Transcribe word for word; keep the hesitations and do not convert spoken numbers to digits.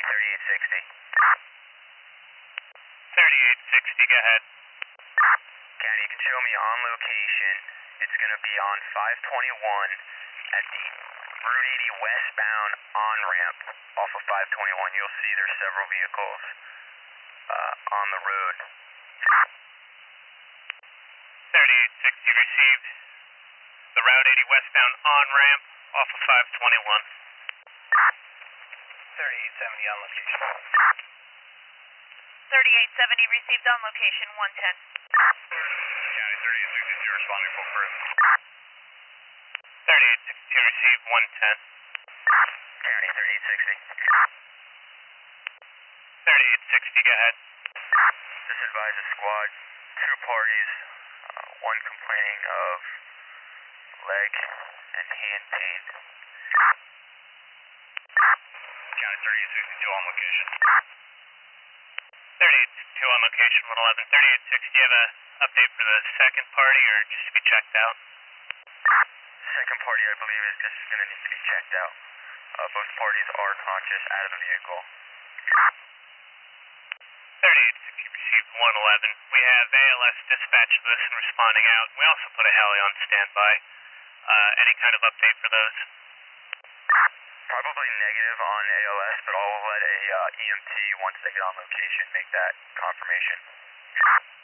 thirty-eight sixty. thirty-eight sixty, go ahead. County, you can show me on location. It's going to be on five twenty-one at the Route eighty westbound on-ramp off of five twenty-one. You'll see there's several vehicles uh, on the road. thirty-eight sixty received. The Route eighty westbound on-ramp off of five twenty-one. thirty-eight seventy on location. thirty-eight seventy received on location, one ten. County, thirty-eight sixty, responding full crew. thirty-eight sixty received, one ten. County, thirty-eight sixty. thirty-eight sixty, go ahead. Just advise the squad, two parties, uh, one complaining of leg and hand pain. County, thirty-eight sixty-two on location. thirty-eight sixty-two on location, one eleven. thirty-eight sixty, do you have an update for the second party or just to be checked out? Second party, I believe, is just going to need to be checked out. Uh, both parties are conscious out of the vehicle. thirty-eight sixty received, one eleven. We have A L S dispatch list and responding out. We also put a heli on standby. Uh, any kind of update for those? Probably negative on A L S, but I'll let a uh, E M T, once they get on location, make that confirmation.